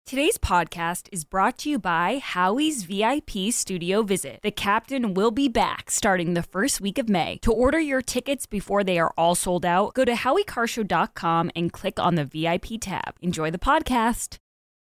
Today's podcast is brought to you by Howie's VIP Studio Visit. The Captain will be back starting the first week of May. To order your tickets before they are all sold out, go to howiecarshow.com and click on the VIP tab. Enjoy the podcast.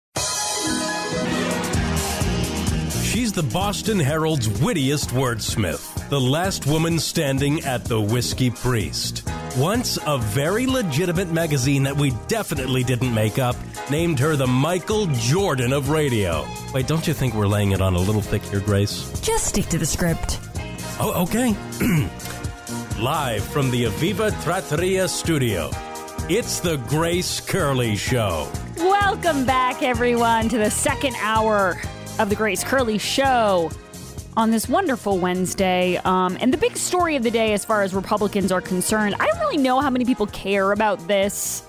She's the Boston Herald's wittiest wordsmith, the last woman standing at the Whiskey Priest. Once a very legitimate magazine that we definitely didn't make up named her the Michael Jordan of radio. Wait, don't you think we're laying it on a little thick here, Grace? Just stick to the script. Oh, okay. Live from the Aviva Trattoria studio, it's the Grace Curley Show. Welcome back, everyone, to the second hour of the Grace Curley Show on this wonderful Wednesday. And the big story of the day as far as Republicans are concerned, I don't really know how many people care about this.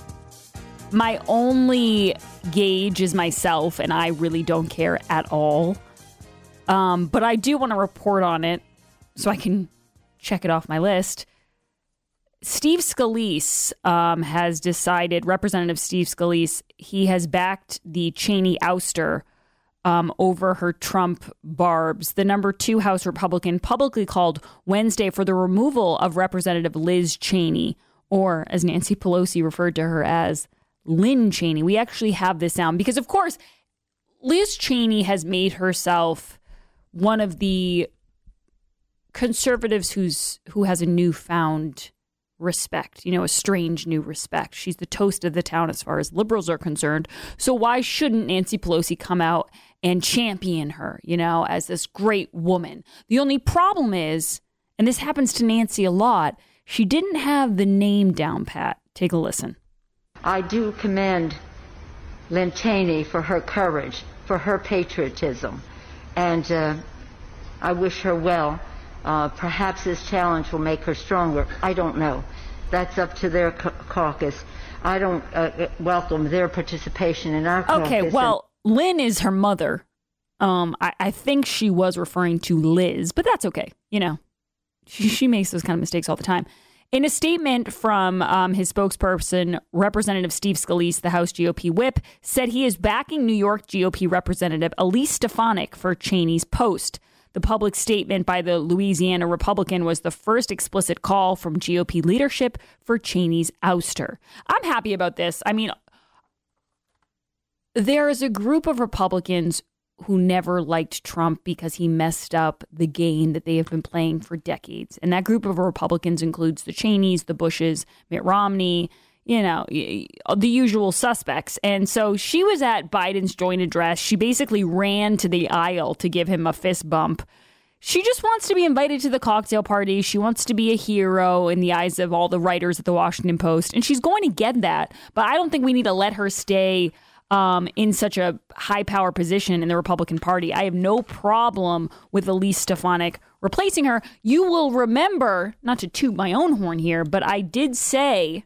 My only gauge is myself, and I really don't care at all. But I do want to report on it so I can check it off my list. Steve Scalise has decided, Representative Steve Scalise, he has backed the Cheney ouster over her Trump barbs. The number 2 House Republican publicly called Wednesday for the removal of Representative Liz Cheney, or as Nancy Pelosi referred to her as, Lynn Cheney. We actually have this sound because, of course, Liz Cheney has made herself one of the conservatives who has a newfound respect, a strange new respect. She's the toast of the town as far as liberals are concerned. So why shouldn't Nancy Pelosi come out and champion her, as this great woman? The only problem is, and this happens to Nancy a lot, she didn't have the name down pat. Take a listen. I do commend Lynn Cheney for her courage, for her patriotism, and I wish her well. Perhaps this challenge will make her stronger. I don't know. That's up to their caucus. I don't welcome their participation in our caucus. Okay, well, Lynn is her mother. I think she was referring to Liz, but that's okay. She makes those kind of mistakes all the time. In a statement from his spokesperson, Representative Steve Scalise, the House GOP whip, said he is backing New York GOP Representative Elise Stefanik for Cheney's post. The public statement by the Louisiana Republican was the first explicit call from GOP leadership for Cheney's ouster. I'm happy about this. I mean, there is a group of Republicans who never liked Trump because he messed up the game that they have been playing for decades. And that group of Republicans includes the Cheneys, the Bushes, Mitt Romney, the usual suspects. And so she was at Biden's joint address. She basically ran to the aisle to give him a fist bump. She just wants to be invited to the cocktail party. She wants to be a hero in the eyes of all the writers at the Washington Post. And she's going to get that. But I don't think we need to let her stay in such a high power position in the Republican Party. I have no problem with Elise Stefanik replacing her. You will remember, not to toot my own horn here, but I did say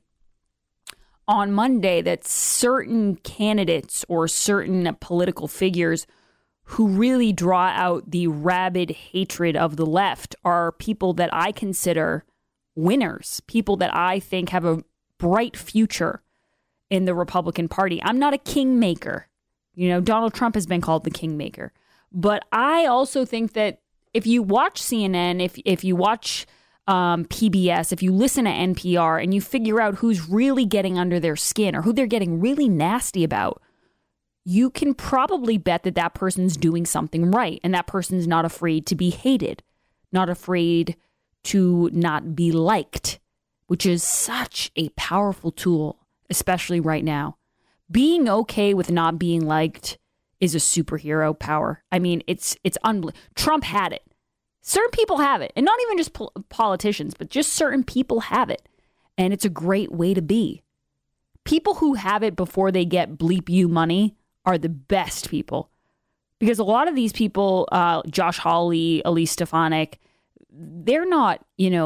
on Monday that certain candidates or certain political figures who really draw out the rabid hatred of the left are people that I consider winners, people that I think have a bright future in the Republican Party. I'm not a kingmaker. Donald Trump has been called the kingmaker. But I also think that if you watch CNN, if you watch PBS, if you listen to NPR and you figure out who's really getting under their skin or who they're getting really nasty about, you can probably bet that that person's doing something right. And that person's not afraid to be hated, not afraid to not be liked, which is such a powerful tool, especially right now. Being okay with not being liked is a superhero power. I mean, it's unbelievable. Trump had it. Certain people have it, and not even just politicians, but just certain people have it. And it's a great way to be. People who have it before they get bleep you money are the best people. Because a lot of these people, Josh Hawley, Elise Stefanik, they're not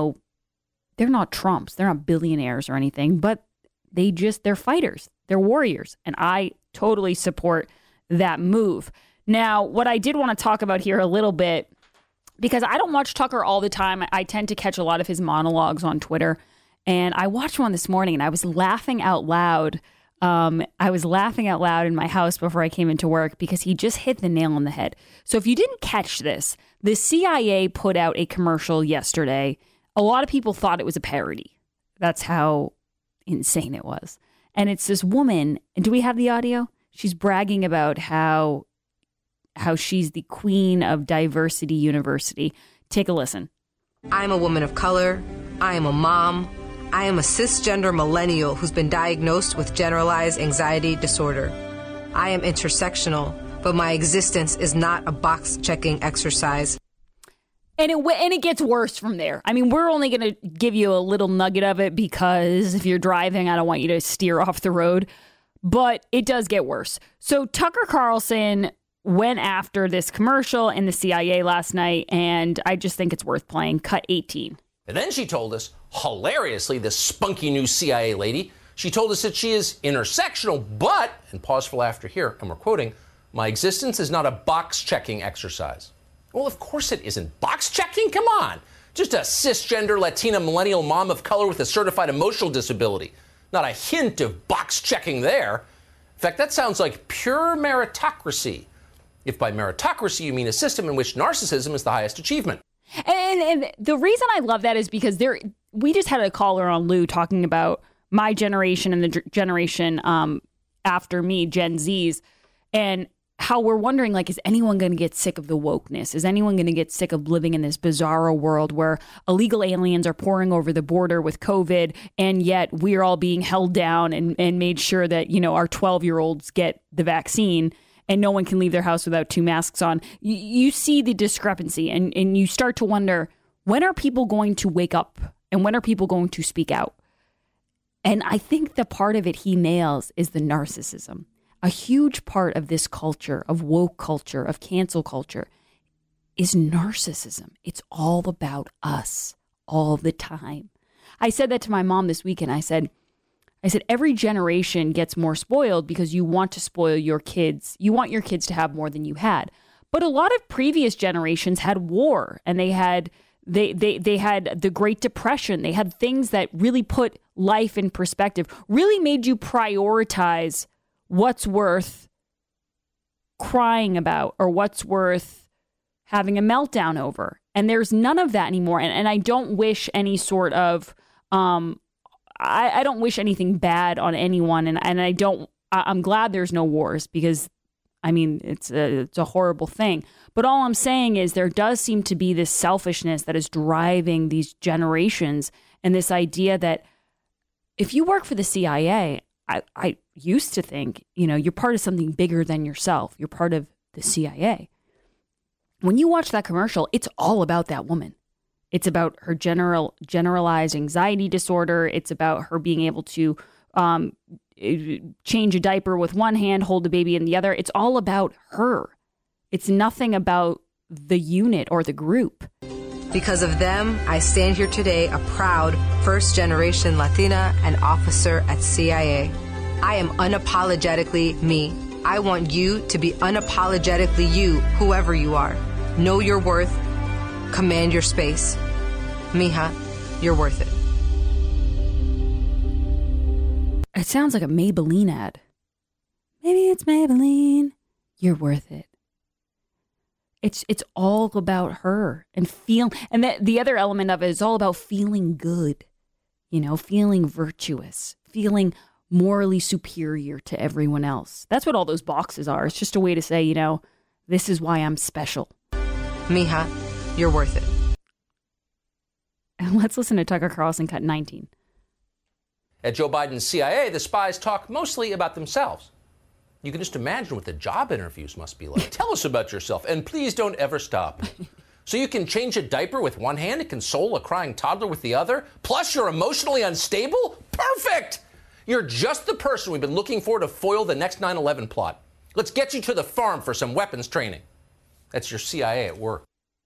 Trumps. They're not billionaires or anything, but they're fighters. They're warriors. And I totally support that move. Now, what I did want to talk about here a little bit, because I don't watch Tucker all the time. I tend to catch a lot of his monologues on Twitter. And I watched one this morning and I was laughing out loud I was laughing out loud in my house before I came into work because he just hit the nail on the head. So if you didn't catch this, the CIA put out a commercial yesterday. A lot of people thought it was a parody. That's how insane it was. And it's this woman. And do we have the audio? She's bragging about how she's the queen of Diversity University. Take a listen. I'm a woman of color. I am a mom. I am a cisgender millennial who's been diagnosed with generalized anxiety disorder. I am intersectional, but my existence is not a box-checking exercise. And it gets worse from there. I mean, we're only going to give you a little nugget of it because if you're driving, I don't want you to steer off the road. But it does get worse. So Tucker Carlson went after this commercial in the CIA last night, and I just think it's worth playing. Cut 18. And then she told us, hilariously, this spunky new CIA lady, she told us that she is intersectional, but, and pause for laughter here, and we're quoting, my existence is not a box-checking exercise. Well, of course it isn't. Box-checking? Come on. Just a cisgender Latina millennial mom of color with a certified emotional disability. Not a hint of box-checking there. In fact, that sounds like pure meritocracy. If by meritocracy you mean a system in which narcissism is the highest achievement. And the reason I love that is because we just had a caller on Lou talking about my generation and the generation after me, Gen Zs, and how we're wondering, like, is anyone going to get sick of the wokeness? Is anyone going to get sick of living in this bizarro world where illegal aliens are pouring over the border with COVID, and yet we're all being held down and made sure that, you know, our 12-year-olds get the vaccine and no one can leave their house without 2 masks on? You see the discrepancy and you start to wonder, when are people going to wake up and when are people going to speak out? And I think the part of it he nails is the narcissism. A huge part of this culture, of woke culture, of cancel culture, is narcissism. It's all about us all the time. I said that to my mom this weekend. I said, every generation gets more spoiled because you want to spoil your kids. You want your kids to have more than you had. But a lot of previous generations had war, and they had the Great Depression. They had things that really put life in perspective, really made you prioritize what's worth crying about or what's worth having a meltdown over. And there's none of that anymore. And I don't wish any sort of, I don't wish anything bad on anyone. And I'm glad there's no wars because, I mean, it's a horrible thing. But all I'm saying is there does seem to be this selfishness that is driving these generations, and this idea that if you work for the CIA, I used to think, you know, you're part of something bigger than yourself. You're part of the CIA. When you watch that commercial, it's all about that woman. It's about her generalized anxiety disorder. It's about her being able to change a diaper with one hand, hold the baby in the other. It's all about her. It's nothing about the unit or the group. Because of them, I stand here today a proud first-generation Latina and officer at CIA. I am unapologetically me. I want you to be unapologetically you, whoever you are. Know your worth. Command your space. Mija, you're worth it. It sounds like a Maybelline ad. Maybe it's Maybelline. You're worth it. It's all about her and the other element of it is all about feeling good, you know, feeling virtuous, feeling morally superior to everyone else. That's what all those boxes are. It's just a way to say, you know, this is why I'm special. Mija, you're worth it. And let's listen to Tucker Carlson cut 19. At Joe Biden's CIA, the spies talk mostly about themselves. You can just imagine what the job interviews must be like. Tell us about yourself, and please don't ever stop. So you can change a diaper with one hand and console a crying toddler with the other? Plus you're emotionally unstable? Perfect! You're just the person we've been looking for to foil the next 9/11 plot. Let's get you to the farm for some weapons training. That's your CIA at work.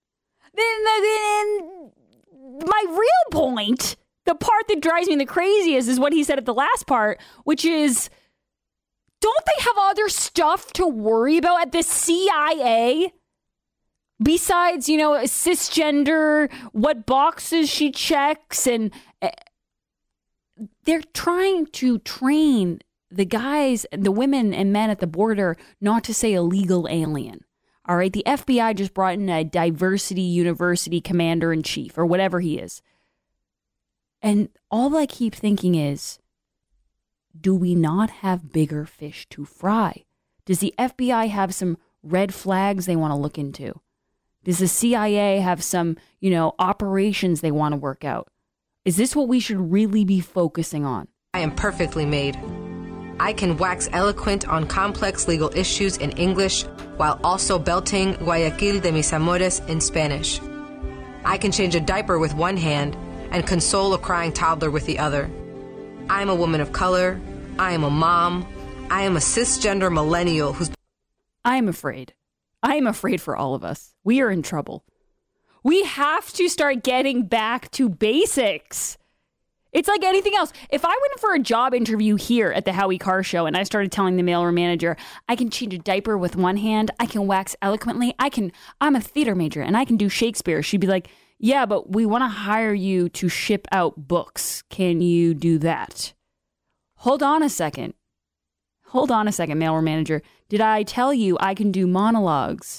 Then my real point, the part that drives me the craziest, is what he said at the last part, which is, don't they have other stuff to worry about at the CIA? Besides, you know, cisgender, what boxes she checks, and they're trying to train the guys, the women and men at the border, not to say illegal alien. All right. The FBI just brought in a diversity university commander in chief or whatever he is. And all I keep thinking is, do we not have bigger fish to fry? Does the FBI have some red flags they want to look into? Does the CIA have some, operations they want to work out? Is this what we should really be focusing on? I am perfectly made. I can wax eloquent on complex legal issues in English while also belting Guayaquil de mis amores in Spanish. I can change a diaper with one hand and console a crying toddler with the other. I am a woman of color. I am a mom. I am a cisgender millennial who's... I am afraid. I am afraid for all of us. We are in trouble. We have to start getting back to basics. It's like anything else. If I went for a job interview here at the Howie Carr Show and I started telling the mailroom manager, I can change a diaper with one hand, I can wax eloquently, I'm a theater major and I can do Shakespeare, she'd be like, yeah, but we want to hire you to ship out books. Can you do that? Hold on a second, mailroom manager. Did I tell you I can do monologues?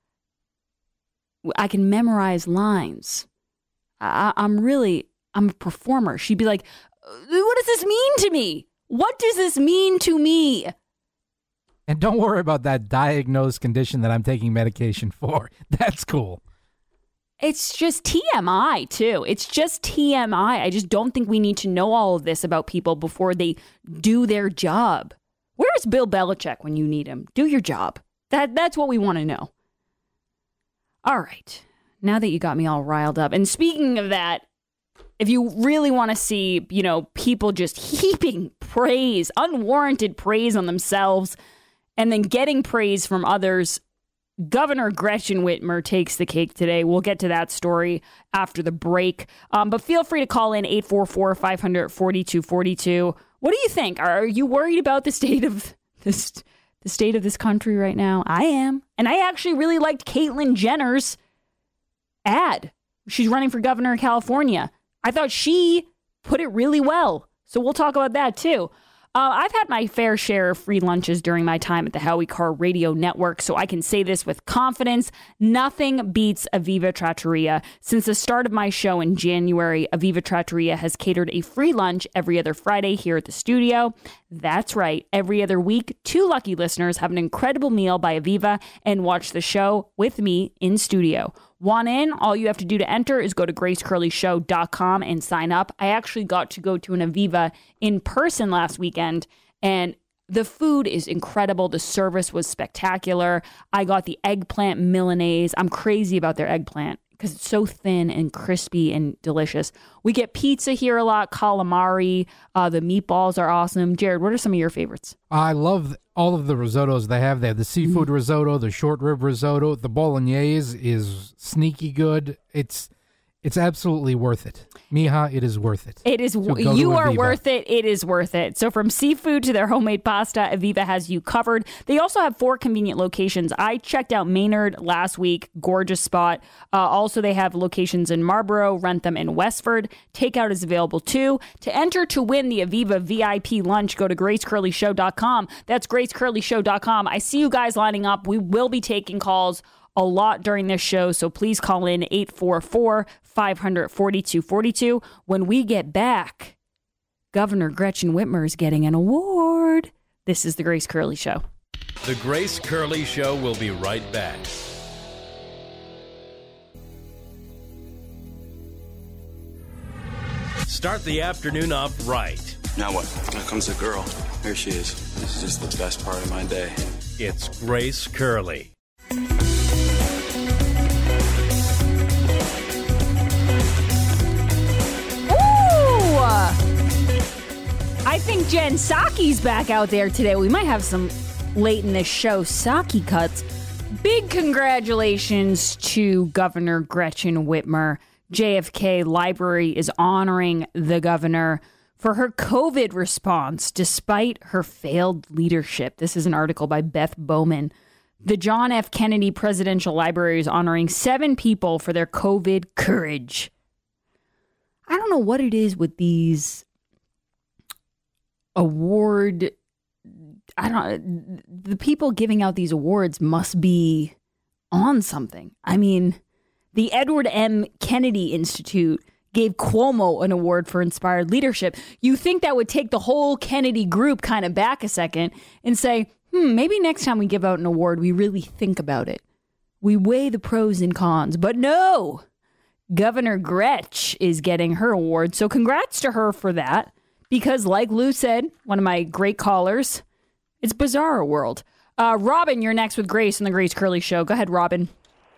I can memorize lines. I'm a performer. She'd be like, what does this mean to me? What does this mean to me? And don't worry about that diagnosed condition that I'm taking medication for. That's cool. It's just TMI, too. It's just TMI. I just don't think we need to know all of this about people before they do their job. Where's Bill Belichick when you need him? Do your job. That's what we want to know. All right. Now that you got me all riled up. And speaking of that, if you really want to see, people just heaping praise, unwarranted praise on themselves, and then getting praise from others, Governor Gretchen Whitmer takes the cake today. We'll get to that story after the break. But feel free to call in 844-500-4242. What do you think? Are you worried about the state of this country right now? I am. And I actually really liked Caitlyn Jenner's ad. She's running for governor of California. I thought she put it really well. So we'll talk about that too. I've had my fair share of free lunches during my time at the Howie Carr Radio Network, so I can say this with confidence. Nothing beats Aviva Trattoria. Since the start of my show in January, Aviva Trattoria has catered a free lunch every other Friday here at the studio. That's right. Every other week, 2 lucky listeners have an incredible meal by Aviva and watch the show with me in studio. Want in? All you have to do to enter is go to gracecurleyshow.com and sign up. I actually got to go to an Aviva in person last weekend, and the food is incredible. The service was spectacular. I got the eggplant Milanese. I'm crazy about their eggplant because it's so thin and crispy and delicious. We get pizza here a lot, calamari. The meatballs are awesome. Jared, what are some of your favorites? I love all of the risottos they have. They have the seafood risotto, the short rib risotto. The bolognese is sneaky good. It's absolutely worth it. Mija, it is worth it. It is. So you are worth it. It is worth it. So from seafood to their homemade pasta, Aviva has you covered. They also have 4 convenient locations. I checked out Maynard last week. Gorgeous spot. Also, they have locations in Marlborough, Wrentham, and Westford. Takeout is available too. To enter to win the Aviva VIP lunch, go to gracecurleyshow.com. That's gracecurleyshow.com. I see you guys lining up. We will be taking calls a lot during this show, so please call in 844-500-4242. When we get back, Governor Gretchen Whitmer is getting an award. This is The Grace Curley Show. The Grace Curley Show will be right back. Start the afternoon off right. Now what? Here comes the girl. Here she is. This is just the best part of my day. It's Grace Curley. I think Jen Psaki's back out there today. We might have some late in this show Psaki cuts. Big congratulations to Governor Gretchen Whitmer. JFK Library is honoring the governor for her COVID response despite her failed leadership. This is an article by Beth Bowman. The John F. Kennedy Presidential Library is honoring 7 people for their COVID courage. I don't know what it is with these award the people giving out these awards must be on something. I mean, the Edward M. Kennedy Institute gave Cuomo an award for inspired leadership. You think that would take the whole Kennedy group kind of back a second and say, maybe next time we give out an award, we really think about it. We weigh the pros and cons. But no, Governor Gretsch is getting her award. So congrats to her for that. Because like Lou said, one of my great callers, it's bizarre world. Robin, you're next with Grace on the Grace Curley Show. Go ahead, Robin.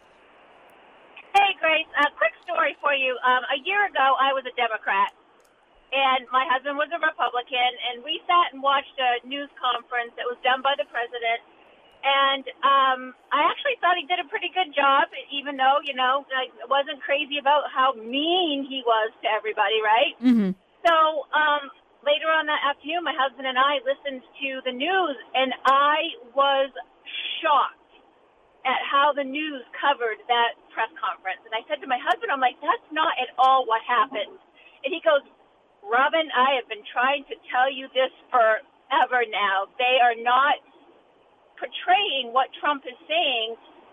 Hey, Grace. Quick story for you. A year ago, I was a Democrat, and my husband was a Republican, and we sat and watched a news conference that was done by the president, and I actually thought he did a pretty good job, even though, I wasn't crazy about how mean he was to everybody, right? Mm-hmm. So later on that afternoon, my husband and I listened to the news, and I was shocked at how the news covered that press conference. And I said to my husband, I'm like, that's not at all what happened. And he goes, Robin, I have been trying to tell you this forever now. They are not portraying what Trump is saying,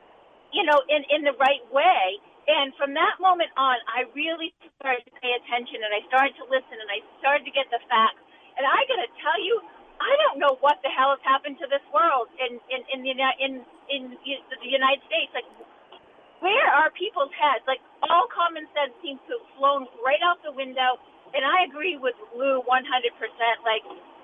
in the right way. And from that moment on, I really started to pay attention, and I started to listen, and I started to get the facts. And I got to tell you, I don't know what the hell has happened to this world in the United States. Like, where are people's heads? Like, all common sense seems to have flown right out the window. And I agree with Lou 100%. Like,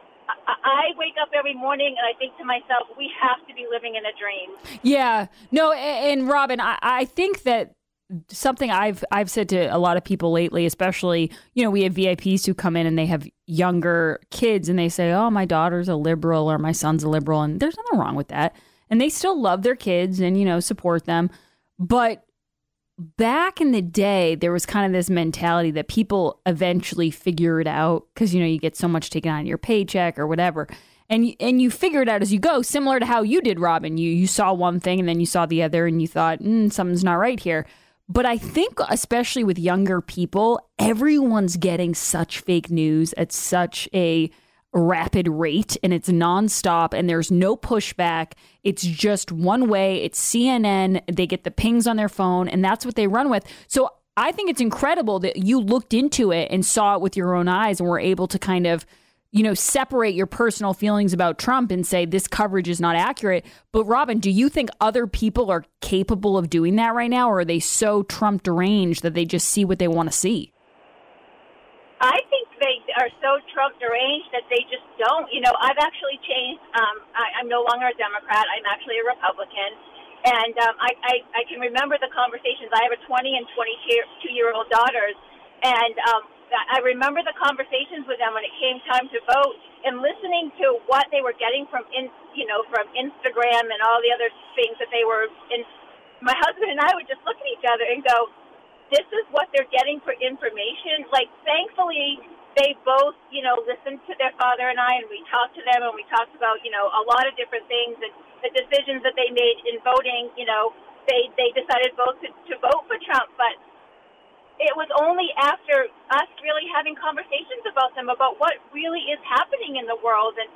I wake up every morning and I think to myself, we have to be living in a dream. Yeah. No, and Robin, I think that something I've said to a lot of people lately, especially, we have VIPs who come in and they have younger kids and they say, oh, my daughter's a liberal or my son's a liberal. And there's nothing wrong with that. And they still love their kids and, support them. But back in the day, there was kind of this mentality that people eventually figure it out because, you get so much taken out of your paycheck or whatever. And you figure it out as you go, similar to how you did, Robin. You saw one thing and then you saw the other and you thought, something's not right here. But I think especially with younger people, everyone's getting such fake news at such a rapid rate and it's nonstop and there's no pushback. It's just one way. It's CNN. They get the pings on their phone and that's what they run with. So I think it's incredible that you looked into it and saw it with your own eyes and were able to kind of, separate your personal feelings about Trump and say this coverage is not accurate. But Robin, do you think other people are capable of doing that right now? Or are they so Trump deranged that they just see what they want to see? I think they are so Trump deranged that they just don't. I've actually changed. I'm no longer a Democrat. I'm actually a Republican. And I can remember the conversations. I have a 20 and 22-year-old daughters. And I remember the conversations with them when it came time to vote and listening to what they were getting from Instagram and all the other things that they were in. My husband and I would just look at each other and go, this is what they're getting for information. Like, thankfully, they both, listened to their father and I, and we talked to them and we talked about, a lot of different things and the decisions that they made in voting. They decided both to vote for Trump, but it was only after us really having conversations about them, about what really is happening in the world. And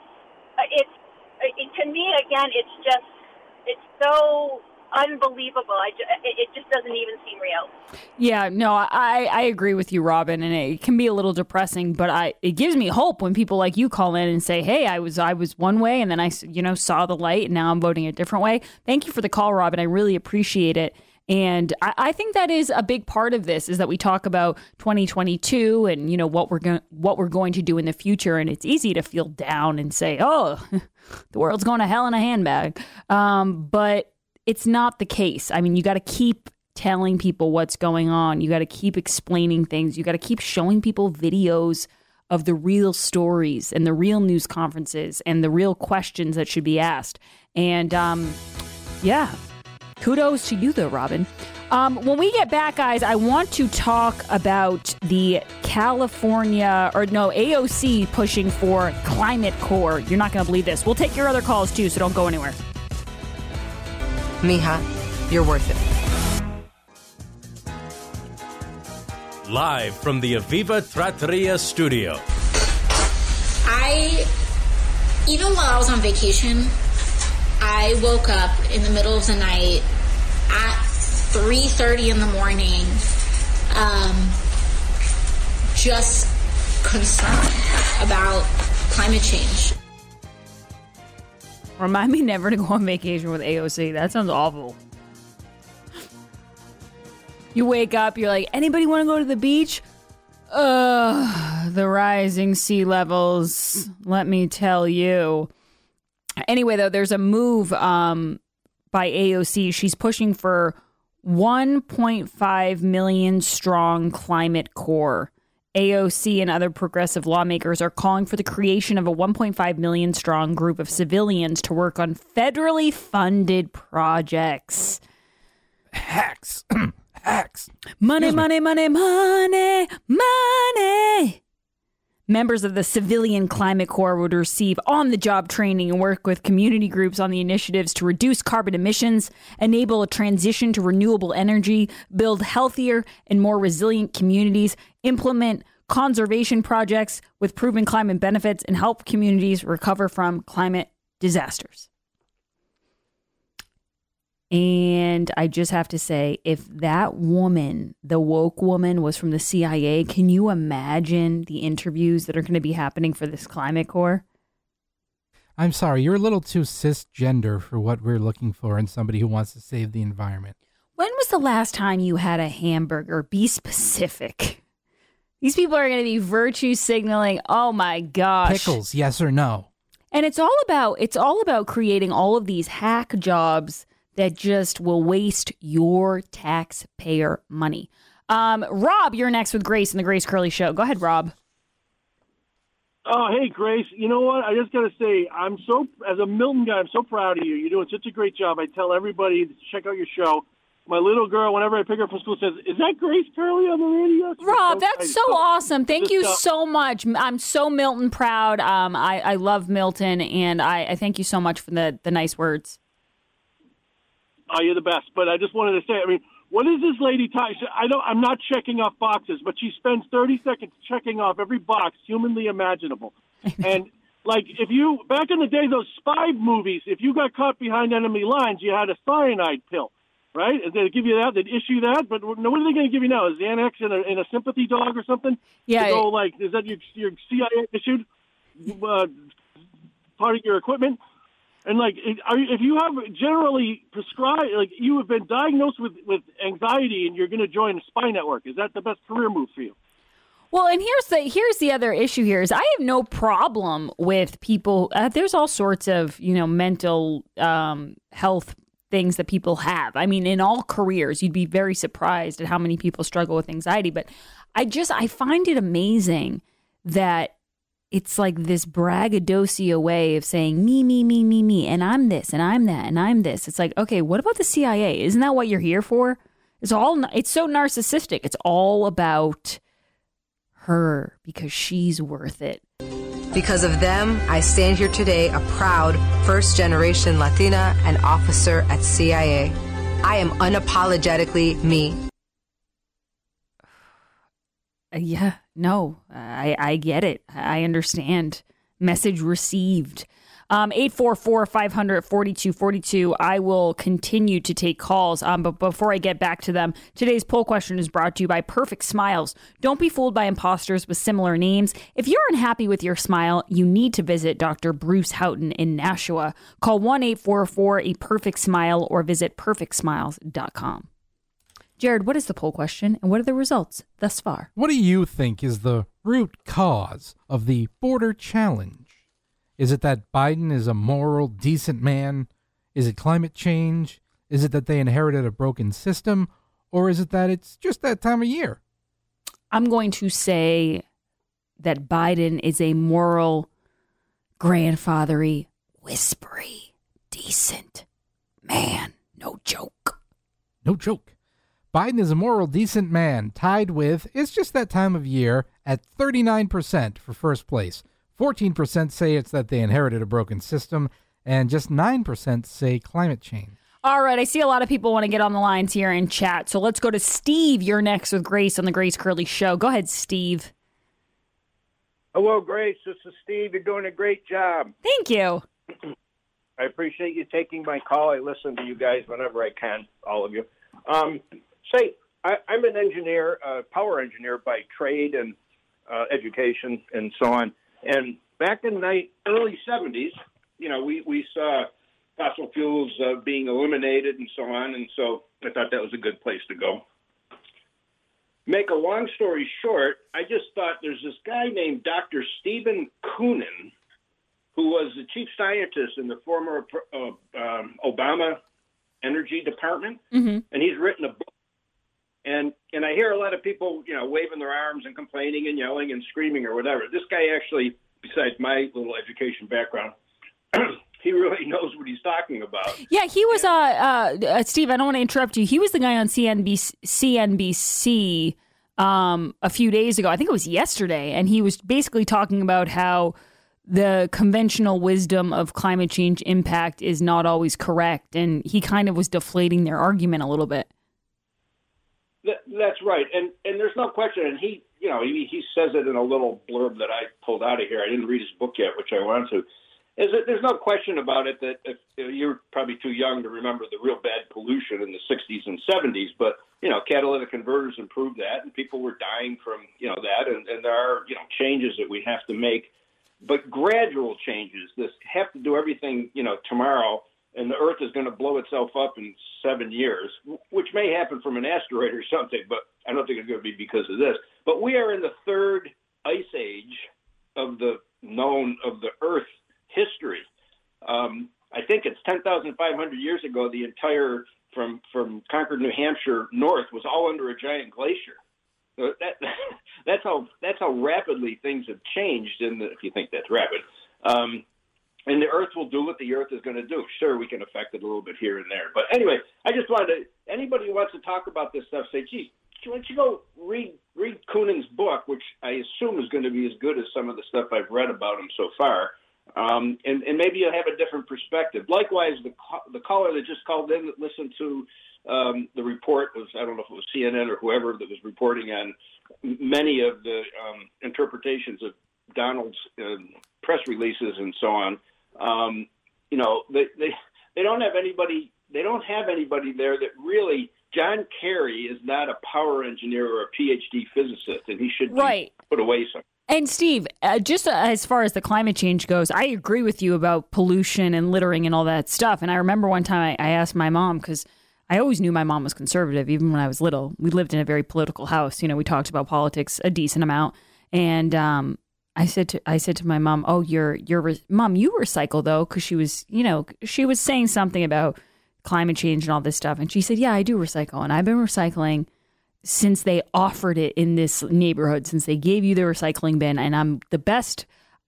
to me, again, it's so unbelievable. It just doesn't even seem real. Yeah, no, I agree with you, Robin, and it can be a little depressing, but it gives me hope when people like you call in and say, hey, I was one way and then I, saw the light and now I'm voting a different way. Thank you for the call, Robin. I really appreciate it. And I think that is a big part of this, is that we talk about 2022 and, what we're going to do in the future. And it's easy to feel down and say, oh, the world's going to hell in a handbag. But it's not the case. I mean, you got to keep telling people what's going on. You got to keep explaining things. You got to keep showing people videos of the real stories and the real news conferences and the real questions that should be asked. And kudos to you, though, Robin. When we get back, guys, I want to talk about the AOC pushing for Climate Corps. You're not going to believe this. We'll take your other calls, too, so don't go anywhere. Mija, you're worth it. Live from the Aviva Trattoria studio. I even while I was on vacation, I woke up in the middle of the night at 3:30 in the morning, just concerned about climate change. Remind me never to go on vacation with AOC. That sounds awful. You wake up, you're like, anybody want to go to the beach? The rising sea levels, let me tell you. Anyway, though, there's a move by AOC. She's pushing for 1.5 million strong climate corps. AOC and other progressive lawmakers are calling for the creation of a 1.5 million strong group of civilians to work on federally funded projects. Hacks. Hacks. Money, money, money, money, money. Members of the Civilian Climate Corps would receive on-the-job training and work with community groups on the initiatives to reduce carbon emissions, enable a transition to renewable energy, build healthier and more resilient communities, implement conservation projects with proven climate benefits, and help communities recover from climate disasters. And I just have to say, if that woman, the woke woman, was from the CIA, can you imagine the interviews that are going to be happening for this climate corps? I'm sorry, you're a little too cisgender for what we're looking for in somebody who wants to save the environment. When was the last time you had a hamburger? Be specific. These people are going to be virtue signaling. Oh my gosh. Pickles, yes or no? And it's all about creating all of these hack jobs that just will waste your taxpayer money. Rob, you're next with Grace in the Grace Curley Show. Go ahead, Rob. Oh, hey, Grace. You know what? I just got to say, as a Milton guy, I'm so proud of you. You're doing such a great job. I tell everybody to check out your show. My little girl, whenever I pick her up from school, says, "Is that Grace Curley on the radio?" Rob, that's so awesome. Thank you so much. I'm so Milton proud. I love Milton, and I thank you so much for the nice words. Oh, you're the best. But I just wanted to say, I mean, what is this lady talking? I'm not checking off boxes, but she spends 30 seconds checking off every box humanly imaginable. And like, back in the day, those spy movies, if you got caught behind enemy lines, you had a cyanide pill, right? And they'd give you that, they'd issue that. But what are they going to give you now? A Xanax and a sympathy dog or something? Yeah. To go, like, is that your CIA issued part of your equipment? And, like, if you have generally prescribed, like, you have been diagnosed with anxiety and you're going to join the spy network, is that the best career move for you? Well, and here's the other issue here is I have no problem with people. There's all sorts of, mental health things that people have. I mean, in all careers, you'd be very surprised at how many people struggle with anxiety. But I find it amazing that it's like this braggadocio way of saying me, and I'm this, and I'm that, and I'm this. It's like, okay, what about the CIA? Isn't that what you're here for? It's so narcissistic. It's all about her because she's worth it. Because of them, I stand here today a proud first-generation Latina and officer at CIA. I am unapologetically me. Yeah, no, I get it. I understand. Message received. 844-500-4242. I will continue to take calls. But before I get back to them, today's poll question is brought to you by Perfect Smiles. Don't be fooled by imposters with similar names. If you're unhappy with your smile, you need to visit Dr. Bruce Houghton in Nashua. Call 1-844-A-PERFECT-SMILE or visit perfectsmiles.com. Jared, what is the poll question and what are the results thus far? What do you think is the root cause of the border challenge? Is it that Biden is a moral, decent man? Is it climate change? Is it that they inherited a broken system? Or is it that it's just that time of year? I'm going to say that Biden is a moral, grandfathery, whispery, decent man. No joke. No joke. Biden is a moral, decent man, tied with It's Just That Time of Year at 39% for first place. 14% say it's that they inherited a broken system, and just 9% say climate change. All right, I see a lot of people want to get on the lines here and chat, so let's go to Steve. You're next with Grace on the Grace Curley Show. Go ahead, Steve. Hello, Grace. This is Steve. You're doing a great job. Thank you. I appreciate you taking my call. I listen to you guys whenever I can, all of you. I'm an engineer, power engineer by trade and education and so on. And back in the early 70s, we saw fossil fuels being eliminated and so on. And so I thought that was a good place to go. Make a long story short, I just thought there's this guy named Dr. Stephen Koonin, who was the chief scientist in the former Obama Energy Department, and he's written a book. And I hear a lot of people, waving their arms and complaining and yelling and screaming or whatever. This guy actually, besides my little education background, he really knows what he's talking about. Yeah, he was, Steve, I don't want to interrupt you. He was the guy on CNBC a few days ago. I think it was yesterday. And he was basically talking about how the conventional wisdom of climate change impact is not always correct. And he kind of was deflating their argument a little bit. That's right. And there's no question. And he says it in a little blurb that I pulled out of here. I didn't read his book yet, which I want to. There's no question about it that if you're probably too young to remember the real bad pollution in the 60s and 70s, but, catalytic converters improved that, and people were dying from, that, and there are, changes that we have to make, but gradual changes. This have to do everything, tomorrow, and the Earth is going to blow itself up in 7 years, which may happen from an asteroid or something, but I don't think it's going to be because of this. But we are in the third ice age of the Earth history. I think it's 10,500 years ago, the entire, from Concord, New Hampshire north was all under a giant glacier. That's how rapidly things have changed, if you think that's rapid. And the Earth will do what the Earth is going to do. Sure, we can affect it a little bit here and there. But anyway, I just wanted to, anybody who wants to talk about this stuff, say, gee, why don't you go read Koonin's book, which I assume is going to be as good as some of the stuff I've read about him so far. And maybe you'll have a different perspective. Likewise, the caller that just called in that listened to the report was, I don't know if it was CNN or whoever that was reporting on many of the interpretations of Donald's press releases and so on. They don't have anybody. They don't have anybody there that really. John Kerry is not a power engineer or a PhD physicist, and he should be put away somewhere. And Steve, just as far as the climate change goes, I agree with you about pollution and littering and all that stuff. And I remember one time I asked my mom, because I always knew my mom was conservative, even when I was little. We lived in a very political house. We talked about politics a decent amount. And I said to my mom, "Oh, Mom, you recycle though," because she was saying something about climate change and all this stuff. And she said, "Yeah, I do recycle. And I've been recycling since they offered it in this neighborhood, since they gave you the recycling bin. And I am the best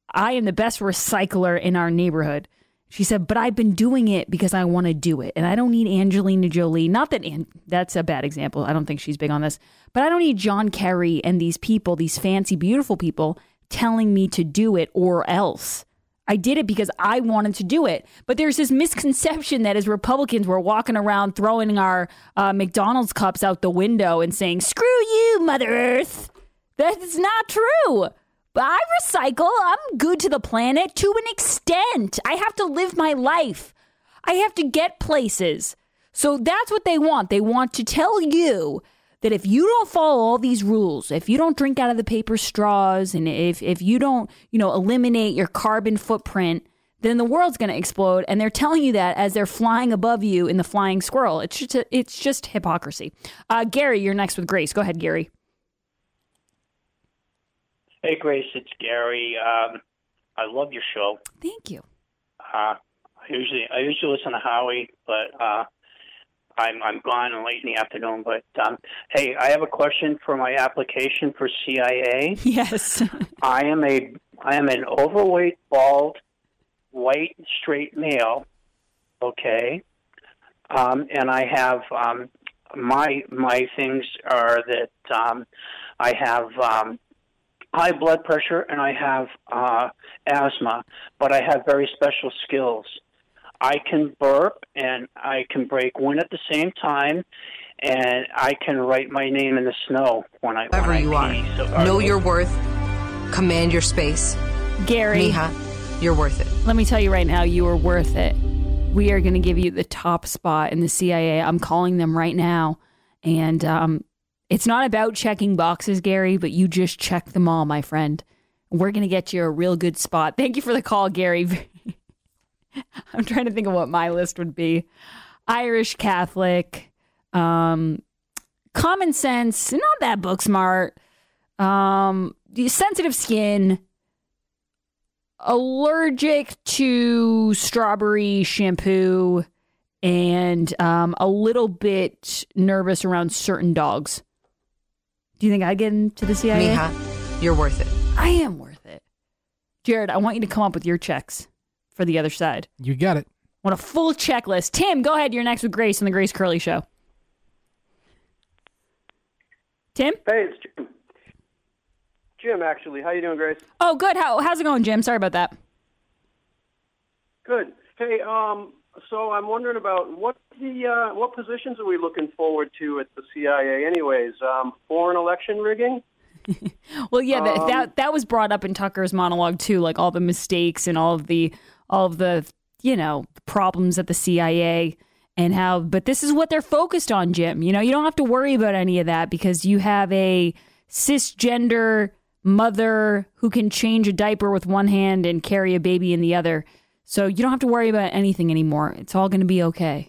recycler in our neighborhood." She said, "But I've been doing it because I want to do it. And I don't need Angelina Jolie." Not that that's a bad example. I don't think she's big on this. But I don't need John Kerry and these people, these fancy, beautiful people, telling me to do it or else. I did it because I wanted to do it. But there's this misconception that as Republicans, we're walking around throwing our McDonald's cups out the window and saying, "Screw you, Mother Earth." That's not true. But I recycle. I'm good to the planet to an extent. I have to live my life. I have to get places. So that's what they want. They want to tell you that if you don't follow all these rules, if you don't drink out of the paper straws, and if you don't, eliminate your carbon footprint, then the world's going to explode. And they're telling you that as they're flying above you in the flying squirrel. It's just hypocrisy. Gary, you're next with Grace. Go ahead, Gary. Hey, Grace, it's Gary. I love your show. Thank you. I usually listen to Howie, but I'm gone and late in the afternoon. But hey, I have a question for my application for CIA. Yes. I am an overweight, bald, white, straight male. Okay, and I have my things are that I have high blood pressure and I have asthma, but I have very special skills. I can burp and I can break wind at the same time, and I can write my name in the snow when I Whoever you are, know your worth, Command your space. Gary. Mija, you're worth it. Let me tell you right now, you are worth it. We are going to give you the top spot in the CIA. I'm calling them right now. And it's not about checking boxes, Gary, but you just check them all, my friend. We're going to get you a real good spot. Thank you for the call, Gary. I'm trying to think of what my list would be. Irish Catholic, common sense, not that book smart, sensitive skin, allergic to strawberry shampoo, and a little bit nervous around certain dogs. Do you think I'd get into the CIA? Mija, you're worth it. I am worth it. Jared, I want you to come up with your checks for the other side. You got it. I want a full checklist. Tim, go ahead. You're next with Grace on the Grace Curley Show. Tim? Hey, it's Jim. Jim, actually. How you doing, Grace? Oh, good. How's it going, Jim? Sorry about that. Good. Hey, so I'm wondering about what positions are we looking forward to at the CIA anyways? Foreign election rigging? Well, yeah, that was brought up in Tucker's monologue too, like all the mistakes and all of the problems at the CIA and how, but this is what they're focused on, Jim. You don't have to worry about any of that because you have a cisgender mother who can change a diaper with one hand and carry a baby in the other. So you don't have to worry about anything anymore. It's all going to be okay.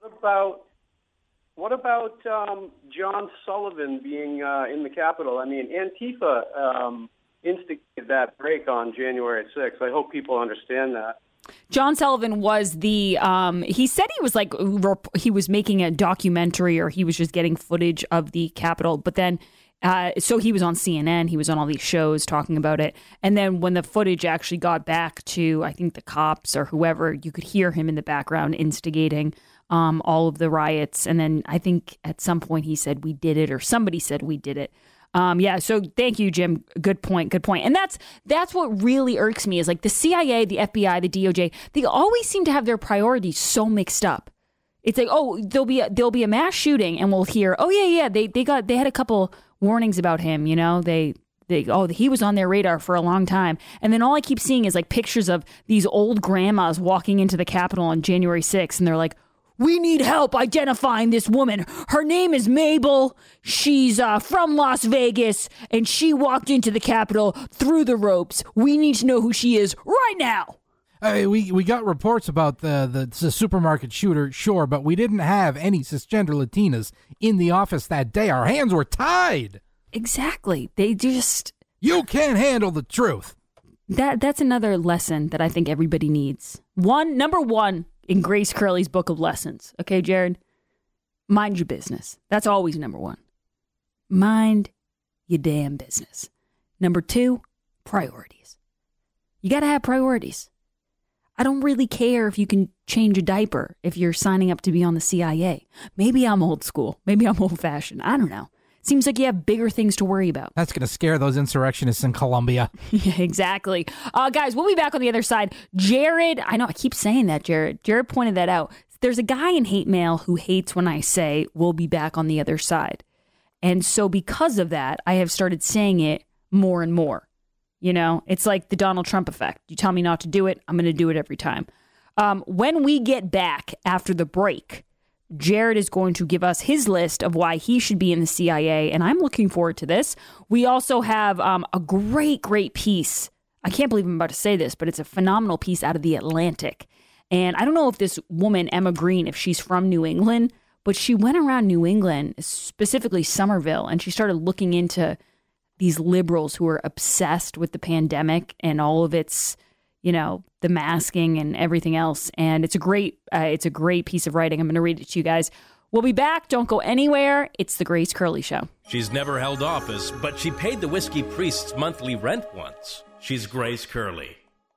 What about John Sullivan being in the Capitol? I mean, Antifa instigated that break on January 6th. I hope people understand that. John Sullivan was the, he said he was he was making a documentary or he was just getting footage of the Capitol. But then, so he was on CNN, he was on all these shows talking about it. And then when the footage actually got back to, I think the cops or whoever, you could hear him in the background instigating all of the riots. And then I think at some point he said we did it or somebody said we did it. So thank you, Jim. Good point. And that's what really irks me is like the CIA, the FBI, the DOJ, they always seem to have their priorities so mixed up. It's like, oh, there'll be a mass shooting and we'll hear, oh yeah, they had a couple warnings about him, he was on their radar for a long time. And then all I keep seeing is like pictures of these old grandmas walking into the Capitol on January 6th and they're like, we need help identifying this woman. Her name is Mabel. She's from Las Vegas, and she walked into the Capitol through the ropes. We need to know who she is right now. We got reports about the supermarket shooter, sure, but we didn't have any cisgender Latinas in the office that day. Our hands were tied. Exactly. They just... You can't handle the truth. That's another lesson that I think everybody needs. Number one, in Grace Curley's book of lessons. Okay, Jared? Mind your business. That's always number one. Mind your damn business. Number two, priorities. You got to have priorities. I don't really care if you can change a diaper if you're signing up to be on the CIA. Maybe I'm old school. Maybe I'm old fashioned. I don't know. Seems like you have bigger things to worry about. That's going to scare those insurrectionists in Colombia. Yeah, exactly. Guys, we'll be back on the other side. Jared, I know I keep saying that, Jared. Jared pointed that out. There's a guy in hate mail who hates when I say we'll be back on the other side. And so because of that, I have started saying it more and more. It's like the Donald Trump effect. You tell me not to do it, I'm going to do it every time. When we get back after the break, Jared is going to give us his list of why he should be in the CIA, and I'm looking forward to this. We also have a great piece. I can't believe I'm about to say this, but it's a phenomenal piece out of The Atlantic. And I don't know if this woman, Emma Green, if she's from New England, but she went around New England, specifically Somerville, and she started looking into these liberals who are obsessed with the pandemic and all of its, the masking and everything else. And it's a great piece of writing. I'm going to read it to you guys. We'll be back. Don't go anywhere. It's the Grace Curley Show. She's never held office, but she paid the Whiskey Priest's monthly rent once. She's Grace Curley.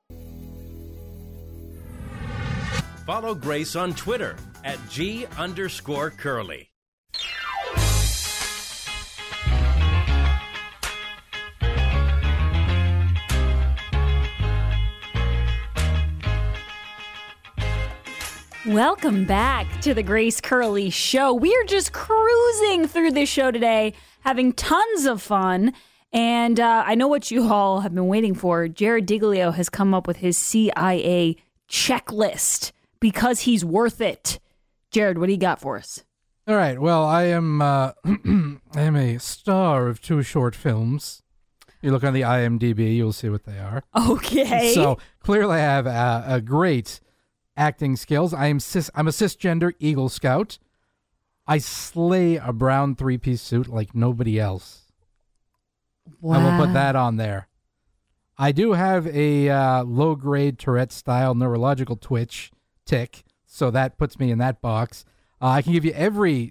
Follow Grace on Twitter at @G_Curley. Welcome back to the Grace Curley Show. We are just cruising through this show today, having tons of fun. And I know what you all have been waiting for. Jared Diglio has come up with his CIA checklist because he's worth it. Jared, what do you got for us? All right. Well, I am I am a star of 2 short films. You look on the IMDb, you'll see what they are. Okay. So clearly, I have a great acting skills. I'm a cisgender Eagle Scout. I slay a brown 3-piece suit like nobody else. Wow. I will put that on there. I do have a low-grade Tourette-style neurological tick, so that puts me in that box. I can give you every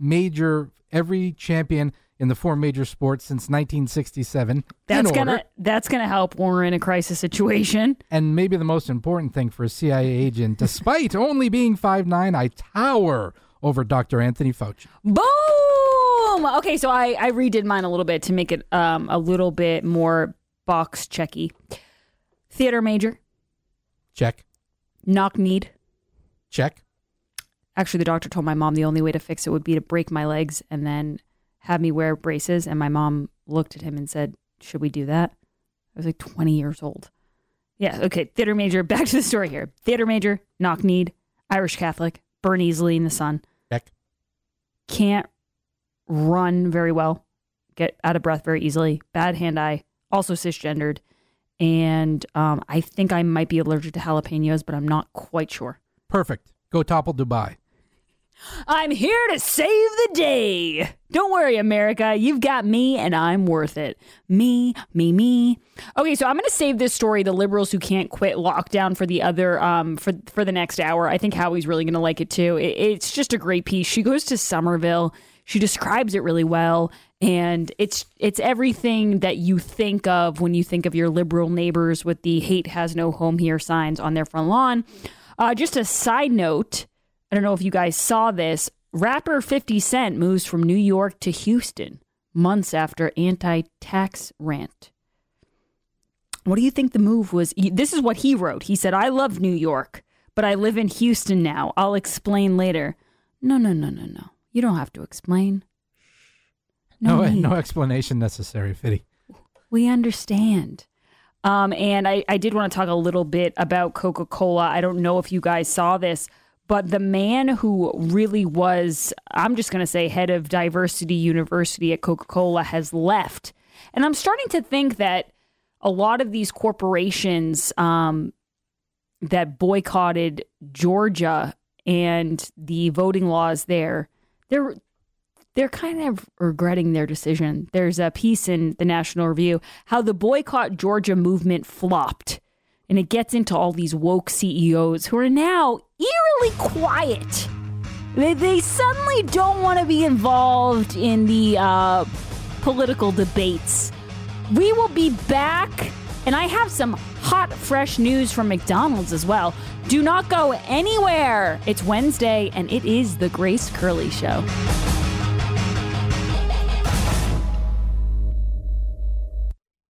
champion in the 4 major sports since 1967. That's gonna help Warren in a crisis situation. And maybe the most important thing for a CIA agent, despite only being 5'9", I tower over Dr. Anthony Fauci. Boom! Okay, so I redid mine a little bit to make it a little bit more box checky. Theater major. Check. Knock-kneed. Check. Actually, the doctor told my mom the only way to fix it would be to break my legs and then have me wear braces. And my mom looked at him and said, should we do that? I was like 20 years old. Yeah, okay. Theater major. Back to the story here. Theater major, knock-kneed, Irish Catholic, burn easily in the sun. Check. Can't run very well. Get out of breath very easily. Bad hand-eye. Also cisgendered. And I think I might be allergic to jalapenos, but I'm not quite sure. Perfect. Go topple Dubai. I'm here to save the day. Don't worry, America. You've got me, and I'm worth it. Me. Okay, so I'm going to save this story, the liberals who can't quit lockdown, for the other for the next hour. I think Howie's really going to like it too. It's just a great piece. She goes to Somerville. She describes it really well, and it's everything that you think of when you think of your liberal neighbors with the "hate has no home here" signs on their front lawn. Just a side note. I don't know if you guys saw this. Rapper 50 Cent moves from New York to Houston months after anti-tax rant. What do you think the move was? This is what he wrote. He said, I love New York, but I live in Houston now. I'll explain later. No. You don't have to explain. No explanation necessary, Fitty. We understand. And I did want to talk a little bit about Coca-Cola. I don't know if you guys saw this, but the man who really was, I'm just going to say, head of Diversity University at Coca-Cola has left. And I'm starting to think that a lot of these corporations that boycotted Georgia and the voting laws there, they're kind of regretting their decision. There's a piece in the National Review, how the boycott Georgia movement flopped. And it gets into all these woke CEOs who are now eerily quiet. They suddenly don't want to be involved in the political debates. We will be back, and I have some hot, fresh news from McDonald's as well. Do not go anywhere. It's Wednesday, and it is the Grace Curley Show.